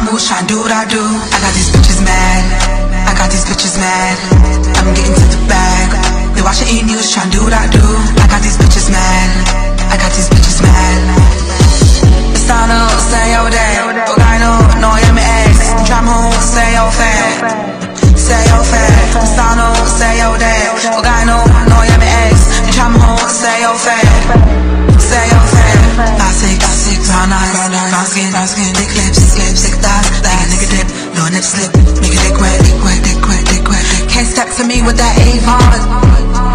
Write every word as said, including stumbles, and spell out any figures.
moves, tryna do what I do. I got these bitches mad, I got these bitches mad. I'm getting to the bag. They watching E! News, tryna do what I do. I got these bitches mad, I got these bitches mad. Stanno, säg jag det. Och I know, no jag är med ex. Drum hon, säg jag fett. Säg jag fett. Stanno, säg jag det. Och I know, no jag är med ex. Drum hon, säg jag fett. Säg jag fett. Basic, basic, brown eyes, brown skin, brown skin. Thick lips, lips, thick thighs. Like a nigga dip, no nip slip. Make it dick wet, dick wet, dick wet, dick wet. Can't step to me with that Avon.